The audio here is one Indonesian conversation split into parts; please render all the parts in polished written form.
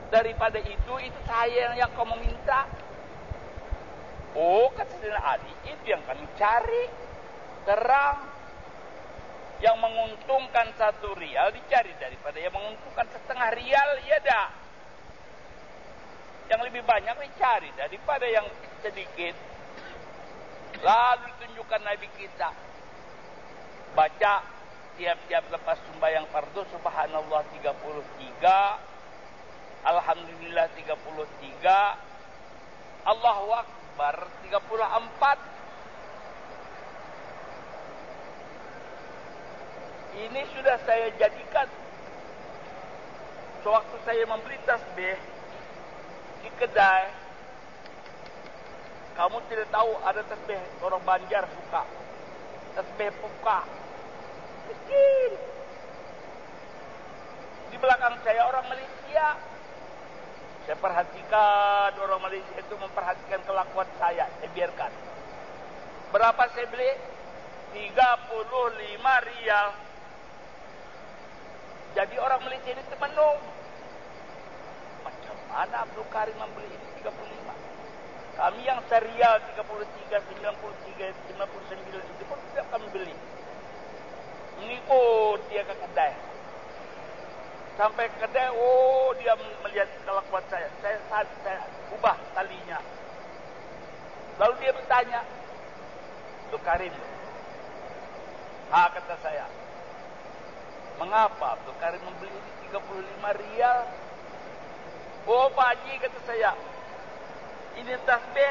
Daripada itu saya yang kau meminta. Oh, kata Sayyidina Ali, itu yang kami cari. Terang. Yang menguntungkan 1 rial dicari daripada yang menguntungkan 1/2 rial, ya dah. Yang lebih banyak dicari daripada yang sedikit. Lalu ditunjukkan Nabi kita. Baca tiap-tiap lepas sembahyang fardu subhanallah 33, alhamdulillah 33, Allahu akbar 34. Ini sudah saya jadikan sewaktu saya membeli tasbih di kedai. Kamu tidak tahu ada tasbih orang Banjar suka, tasbih puka kecil. Di belakang saya orang Malaysia. Saya perhatikan orang Malaysia itu memperhatikan kelakuan saya biarkan. Berapa saya beli? 35 rial. Jadi orang Malaysia ini termenung. Macam mana Abdul Karim membeli ini 35? Kami yang serial 33, 93, 59 itu pun tidak kami beli. Mengikut dia ke kedai. Sampai ke kedai, oh dia melihat kelakuan saya. Saya ubah talinya. Lalu dia bertanya, Abdul Karim. Kata saya. Mengapa Abdul Karim membeli ini 35 rial? Oh Pak Haji, kata saya, ini tasbih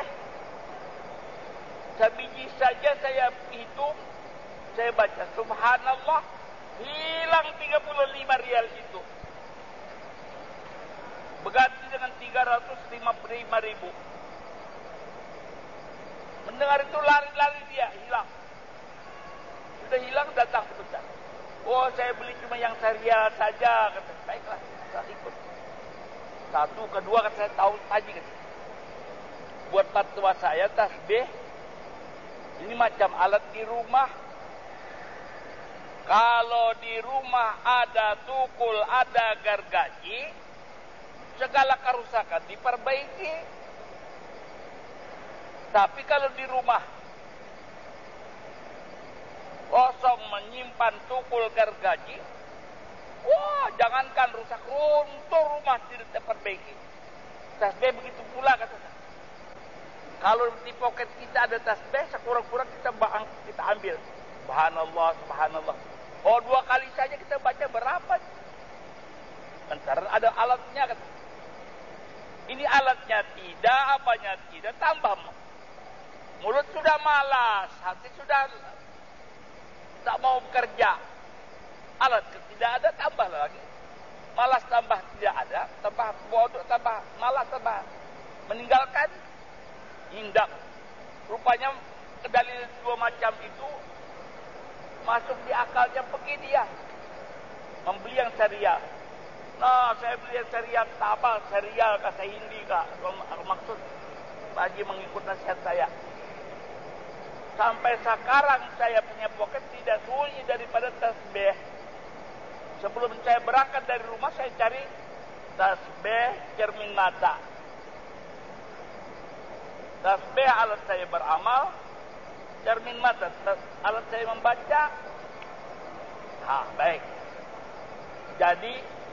sebiji saja saya hitung, saya baca subhanallah, hilang 35 rial itu. Berganti dengan 355 ribu. Mendengar itu lari-lari dia, hilang. Sudah hilang, datang sebentar. Oh, saya beli cuma yang syariah saja, kata. Baiklah, saya ikut. 1, kedua, kata saya tahu haji, kata. Buat fatwa saya tasbih ini macam alat di rumah. Kalau di rumah ada tukul, ada gergaji, segala kerusakan diperbaiki. Tapi kalau di rumah kosong menyimpan tukul gergaji, wah jangankan rusak, runtuh rumah tidak terperbaiki. Tasbih begitu pula, kata saya. Kalau di poket kita ada tasbih, sekurang-kurang kita ambil. Subhanallah, subhanallah. Oh 2 kali saja kita baca berapa? Bentar ada alatnya, kata. Ini alatnya tidak, apanya tidak, tambah. Mulut sudah malas, hati sudah tak mau bekerja. Alat tidak ada, tambah lagi. Malas tambah tidak ada, tambah bodoh, tambah malas, tambah meninggalkan. Hindak. Rupanya dalil 2 macam itu masuk di akalnya pergi dia. Membeli yang syariah. Nah, saya beli yang syariah, tak apa, syariah kata Hindi kak. Maksud Pak Haji mengikut nasihat saya. Sampai sekarang saya punya poket tidak sunyi daripada tasbih. Sebelum saya berangkat dari rumah, saya cari tasbih cermin mata. Tasbih alat saya beramal, cermin mata alat saya membaca. Baik. Jadi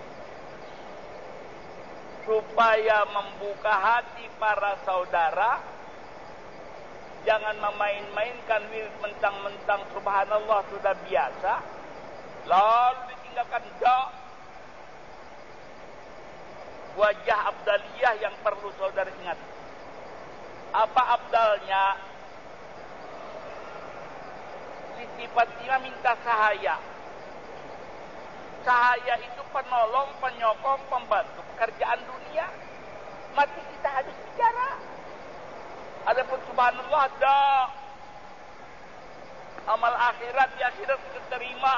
supaya membuka hati para saudara, jangan memain-mainkan wirid mentang-mentang subhanallah sudah biasa, lalu ditinggalkan. Wajah abdaliyah yang perlu saudara ingat. Apa abdalnya? Siti Fatimah minta sahaya. Sahaya itu penolong, penyokong, pembantu pekerjaan dunia. Mati kita habis bicara. Adapun subhanallah ada amal akhirat, di akhirat diterima.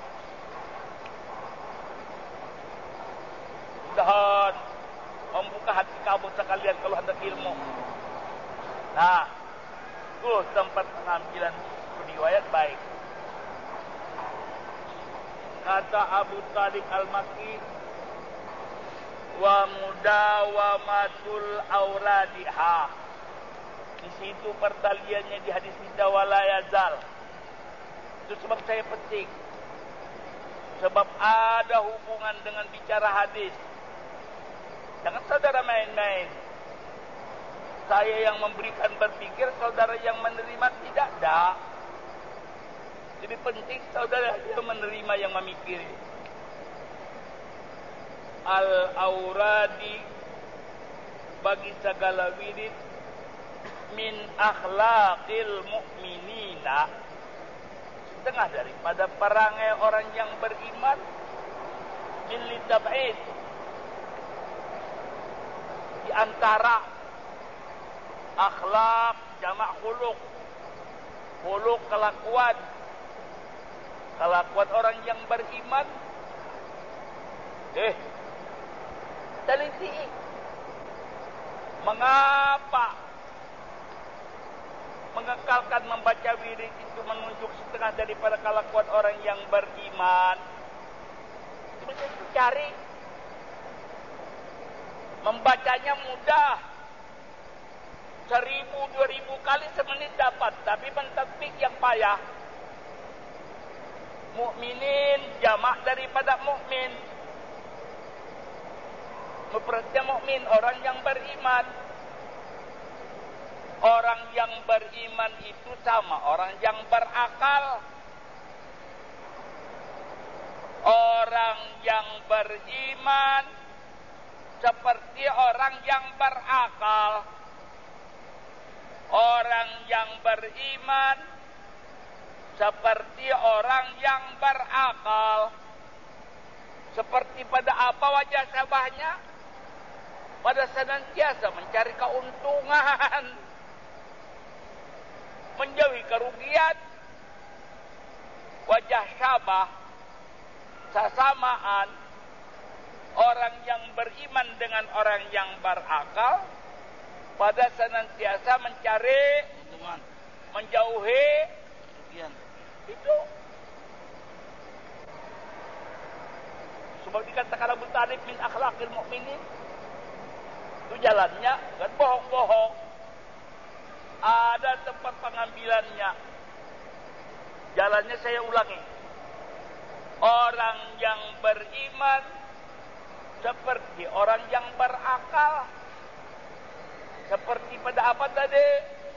Mudah-mudahan membuka hati kamu sekalian kalau hendak ilmu. Nah, itu tempat pengambilan riwayat baik. Kata Abu Talib Al-Makki, wa mudawamatul auradiha. Di situ pertaliannya di hadis kita wala yazal. Itu sebab saya petik. Sebab ada hubungan dengan bicara hadis. Jangan saudara main-main. Saya yang memberikan berpikir, saudara yang menerima tidak. Dah. Jadi penting saudara yang menerima yang memikiri. Al-auradi bagi segala wirid min akhlaqil mu'minina, setengah daripada perangai orang yang beriman. Min litab'id, di antara akhlak jamak khuluq. Khuluq kelakuan. Kelakuan orang yang beriman. Teliti. Mengapa mengekalkan membaca wirid itu menunjuk setengah daripada kelakuan orang yang beriman? Itu bisa dicari. Membacanya mudah. 1000-2000 kali semenit dapat, tapi mentadbik yang payah. Mukminin jamak daripada mukmin. Mufradnya mukmin, orang yang beriman. Orang yang beriman itu sama orang yang berakal. Orang yang beriman seperti orang yang berakal. Orang yang beriman seperti orang yang berakal. Seperti pada apa wajah sabahnya? Pada senantiasa mencari keuntungan, menjauhi kerugian. Wajah syabah, sasamaan orang yang beriman dengan orang yang berakal, pada senantiasa mencari keuntungan, menjauhi kerugian. Itu sebab dikatakan Abu Talib min akhlaqil mu'minin. Itu jalannya kan bohong-bohong. Ada tempat pengambilannya. Jalannya saya ulangi. Orang yang beriman seperti orang yang berakal. Seperti pada apa tadi?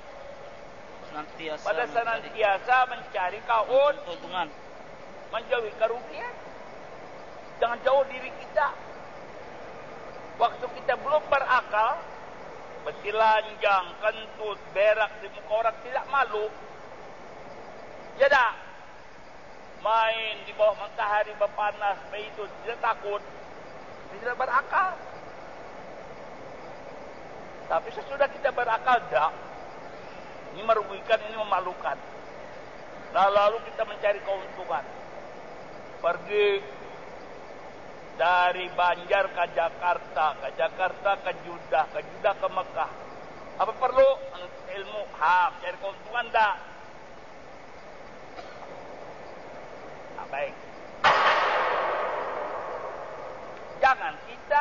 Pada senantiasa mencari keuntungan, menjauhi kerugian. Jangan jauh diri kita. Waktu kita belum berakal, bertelanjang, kentut, berak di muka orang, tidak malu. Ya dah. Main di bawah matahari berpanas, itu tidak takut. Tidak berakal. Tapi sesudah kita berakal, dah. Ini merugikan, ini memalukan. Lalu kita mencari keuntungan. Pergi dari Banjar ke Jakarta ke Jeddah, ke Mekah. Apa perlu? Ilmu, cari keuntungan dah. Nah, baik. Jangan kita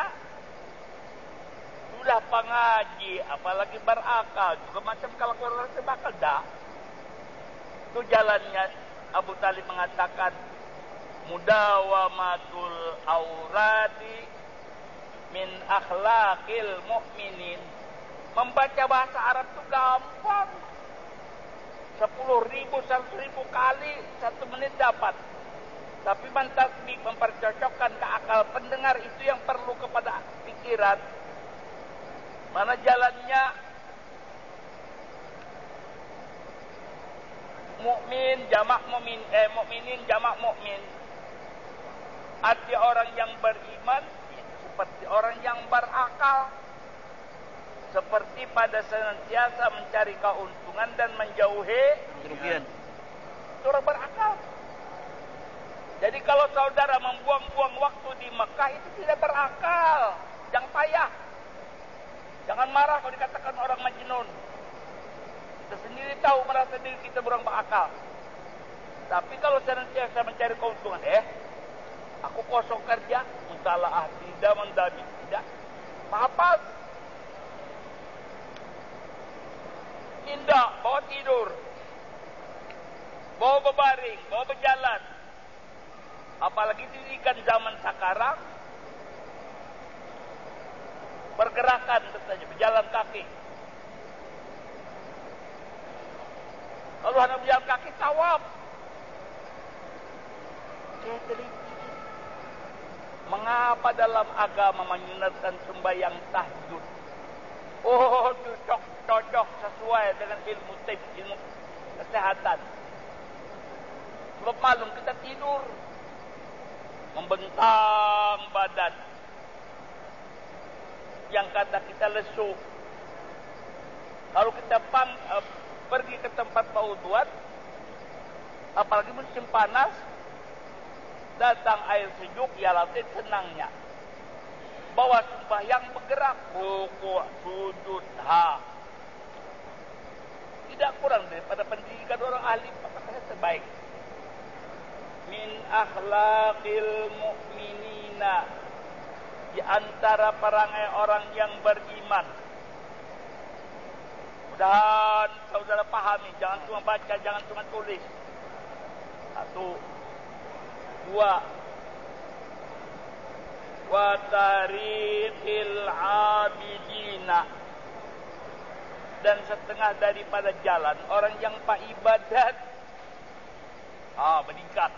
sudah pengaji, apalagi berakal, juga macam kalau orang sebakal dah. Itu jalannya Abu Talib mengatakan mudawamatul auradi min akhlaqil mu'minin. Membaca bahasa Arab itu gampang. 10.000, 100.000 kali 1 menit dapat. Tapi mentadbik, mempercocokkan ke akal pendengar, itu yang perlu kepada pikiran. Mana jalannya? Mukmin jamak mukmin, mukminin jamak mukmin. Arti orang yang beriman seperti orang yang berakal. Seperti pada senantiasa mencari keuntungan dan menjauhi kerugian. Itu orang berakal. Jadi kalau saudara membuang-buang waktu di Mekah, itu tidak berakal. Jangan payah. Jangan marah kalau dikatakan orang majnun. Kita sendiri tahu, merasa diri kita orang berakal. Tapi kalau senantiasa mencari keuntungan, aku kosong kerja, mutalaah tidak mendabi. Tidak. Mahapal. Indah, bawa tidur. Bawa berbaring, bawa berjalan. Apalagi didikan zaman sekarang. Pergerakan saja, berjalan kaki. Kalau hendak berjalan kaki, tawaf. Saya teliti. Mengapa dalam agama menyunatkan sembahyang tahajud? Oh, cocok sesuai dengan ilmu kesehatan. Sebab malam kita tidur, membentang badan. Yang kata kita lesu. Kalau kita pergi ke tempat pauduan, apalagi musim panas, datang air sejuk, ya latih senangnya. Bawa sembahyang bergerak, rukuk, sujud, tidak kurang daripada pendidikan orang ahli, makanya terbaik. Min akhlaqil mu'minina, di antara perangai orang yang beriman. Mudah-mudahan saudara pahami, jangan cuma baca, jangan cuma tulis. 1, 2, wa tariqil abidina, dan setengah daripada jalan orang yang pak ibadat meningkat.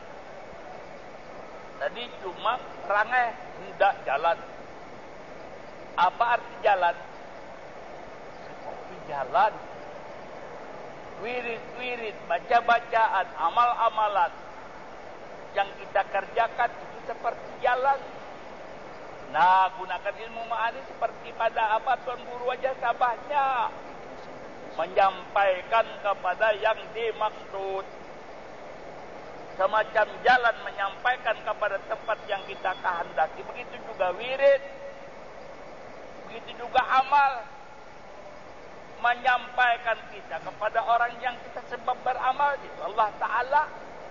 Tadi cuma perangai, hendak jalan. Apa arti jalan? Seperti jalan, wirid-wirid, baca-bacaan, amal-amalan yang kita kerjakan itu seperti jalan. Nah, gunakan ilmu ma'ani seperti pada apa Tuan Guru aja sabahnya, menyampaikan kepada yang dimaksud. Semacam jalan menyampaikan kepada tempat yang kita kehendaki. Begitu juga wirid, begitu juga amal, menyampaikan kita kepada orang yang kita sebab beramal, itu Allah Ta'ala.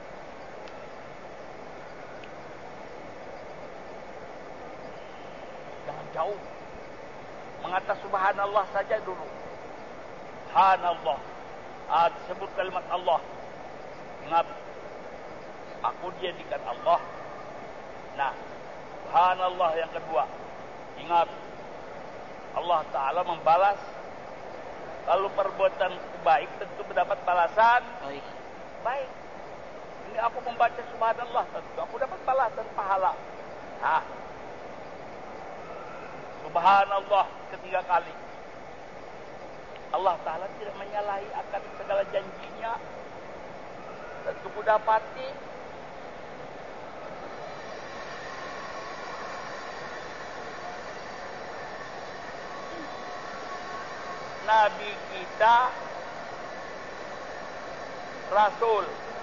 Jangan jauh, mengata subhanallah saja dulu. Subhanallah, disebut kalimat Allah. Ingat, aku dijadikan Allah. Nah, subhanallah yang kedua. Ingat, Allah Ta'ala membalas. Kalau perbuatan baik tentu mendapat balasan baik. Ini aku membaca subhanallah, tentu aku dapat balasan pahala. Nah, subhanallah ketiga kali. Allah Ta'ala tidak menyalahi akan segala janjinya. Tentu ku dapati. Nabi kita, Rasul,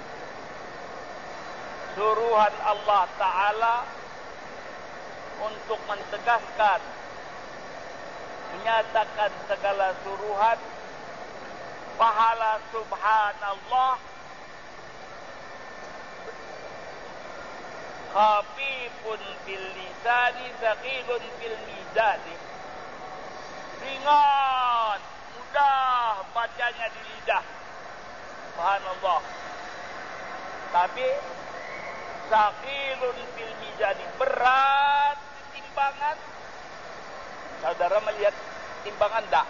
suruhan Allah Ta'ala untuk mentegaskan, menyatakan segala suruhan, pahala subhanallah, khafifun bil lisani, thaqilun bil mizani. Ringan, mudah bacanya di lidah, subhanallah. Tapi thaqilun bil mizani, berat di timbangan. Saudara melihat timbangan tak?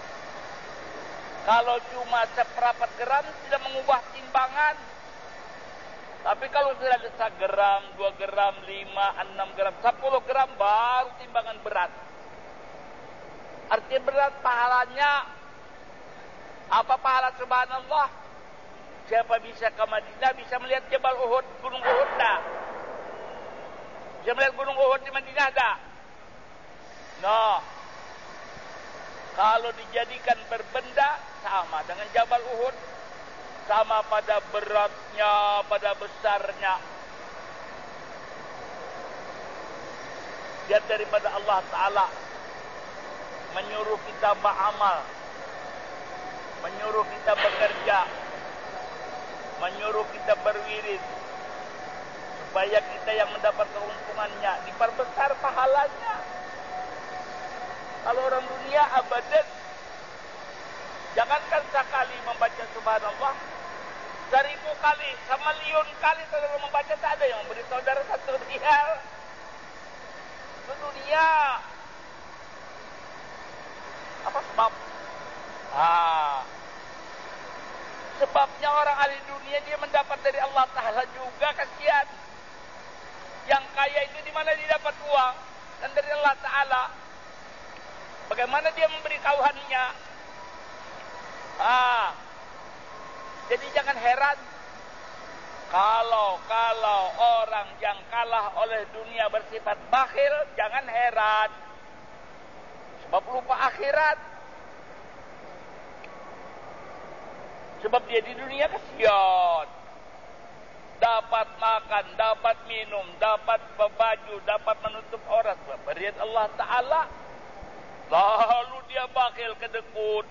Kalau cuma seperempat gram tidak mengubah timbangan. Tapi kalau sudah ada 1 gram, 2 gram, 5, 6 gram, 10 gram baru timbangan berat. Artinya berat pahalanya. Apa pahala subhanallah? Siapa bisa ke Madinah bisa melihat Jabal Uhud, Gunung Uhud tak? Bisa melihat Gunung Uhud di Madinah tak? No. Kalau dijadikan berbenda sama dengan Jabal Uhud, sama pada beratnya, pada besarnya. Lihat daripada Allah Ta'ala menyuruh kita beramal, menyuruh kita bekerja, menyuruh kita berwirid, supaya kita yang mendapat keuntungannya diperbesar pahalanya. Kalau orang dunia abadan, jangankan sekali membaca subhanallah, 1000 kali, semiliun kali saudara membaca, tak ada yang memberi saudara 1 riyal. Itu dunia. Apa sebab? Sebabnya orang ahli dunia dia mendapat dari Allah Ta'ala juga, kasihan. Yang kaya itu di mana dia dapat uang? Dan dari Allah Ta'ala. Bagaimana dia memberi kauhannya? Jadi jangan heran kalau orang yang kalah oleh dunia bersifat bakhil, jangan heran. Sebab lupa akhirat. Sebab dia di dunia kasihan. Dapat makan, dapat minum, dapat baju, dapat menutup aurat. Beriat Allah Ta'ala. Lalu dia bakhil, kedekut.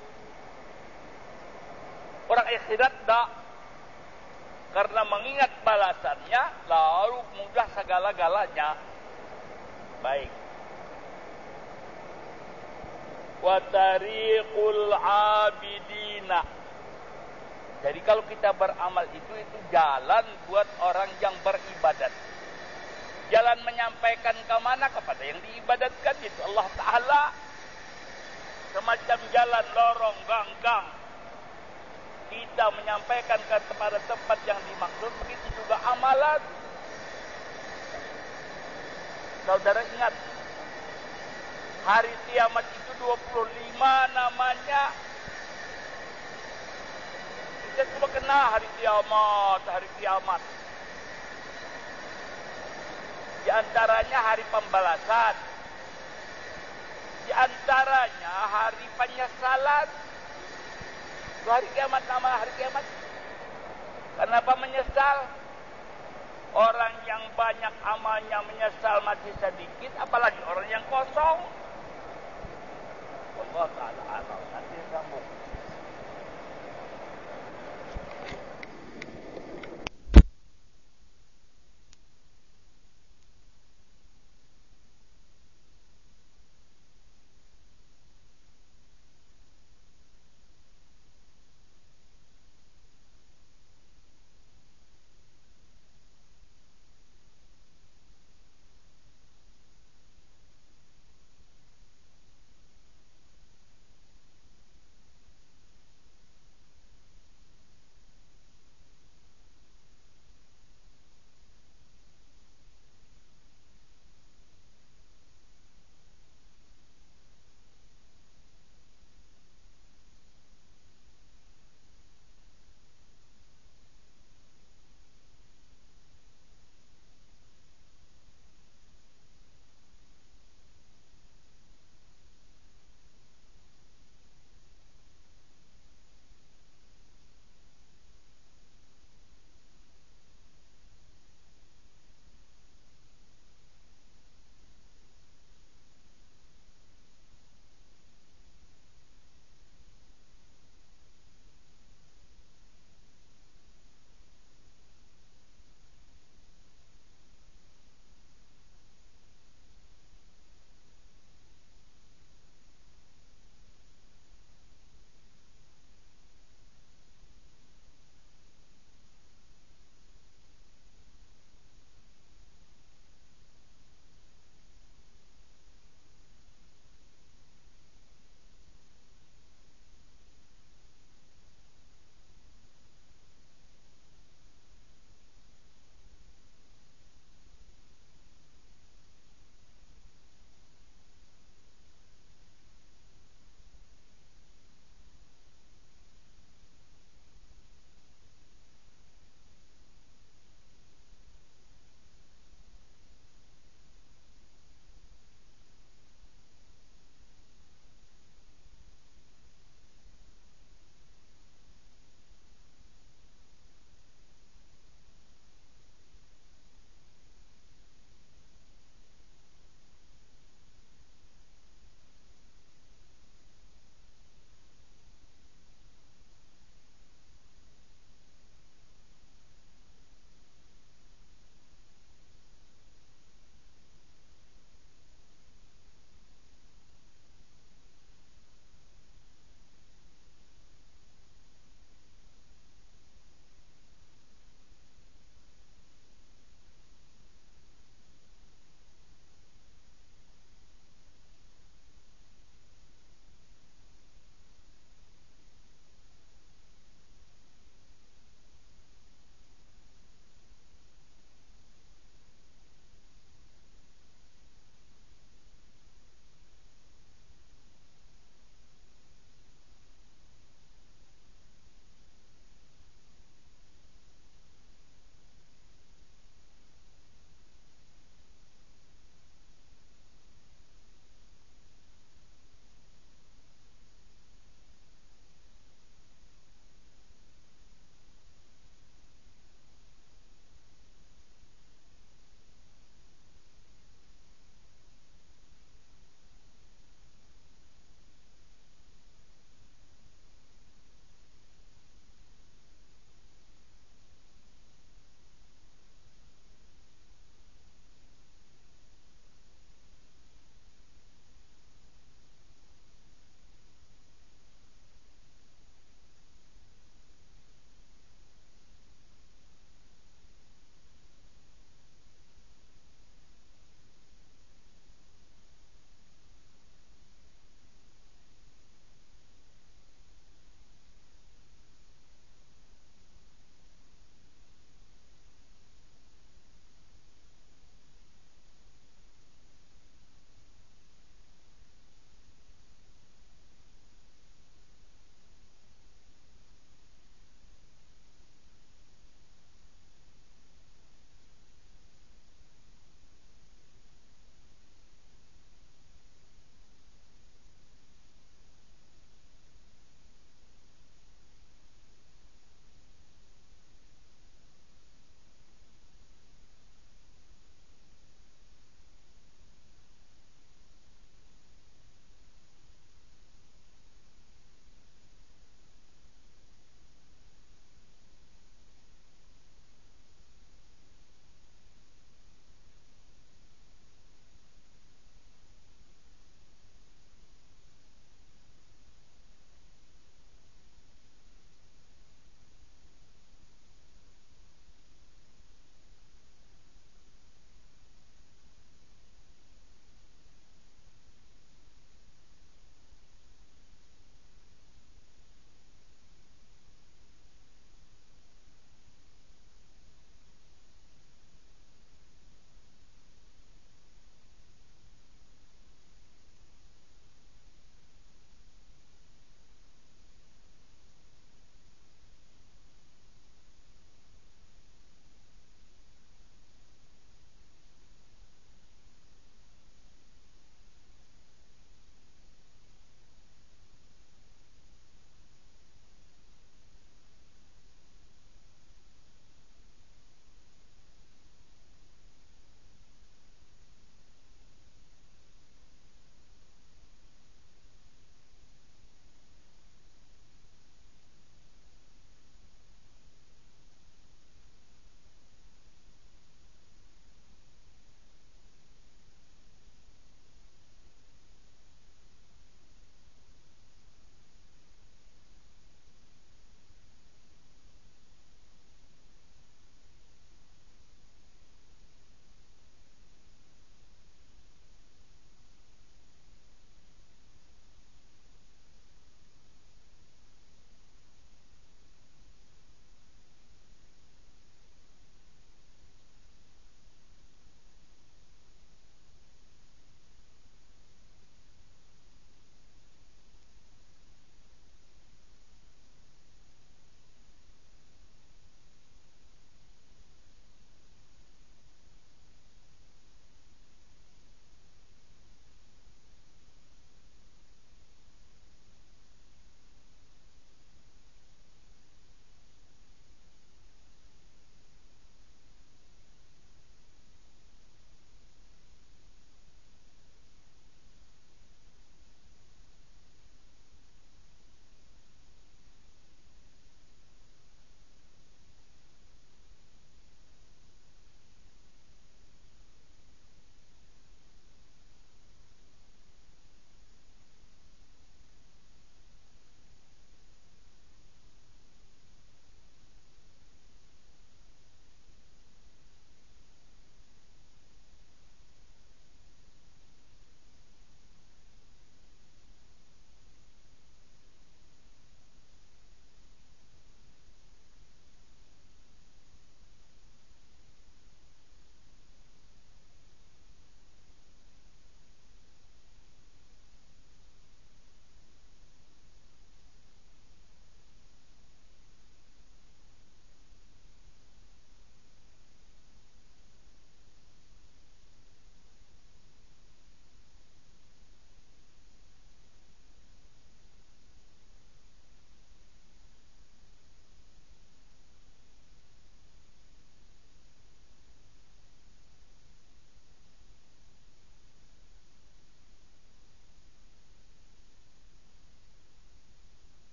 Orang akhirat tak. Karena mengingat balasannya, lalu mudah segala-galanya. Baik. Wa tariqul abidina. Jadi kalau kita beramal itu jalan buat orang yang beribadat. Jalan menyampaikan ke mana? Kepada yang diibadatkan, itu Allah Ta'ala. Semacam jalan lorong, gang-gang. Kita menyampaikan kepada tempat yang dimaksud, begitu juga amalan. Saudara ingat, hari kiamat itu 25 namanya. Kita cuma kenal hari kiamat. Di antaranya hari pembalasan. Di antaranya hari penyesalan. Hari kiamat, nama hari kiamat. Kenapa menyesal? Orang yang banyak amalnya menyesal masih sedikit, apalagi orang yang kosong. Allah Ta'ala nanti sambung.